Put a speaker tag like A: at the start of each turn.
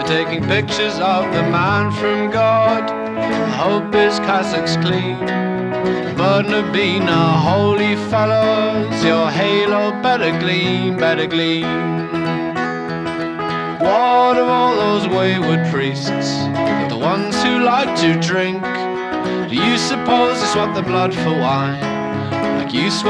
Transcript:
A: taking pictures of the man from God. Hope his cassock's clean. Burden of being a holy fellows, your halo better gleam, better gleam. What of all those wayward priests, the ones who like to drink? Do you suppose they swap their blood for wine, like you swap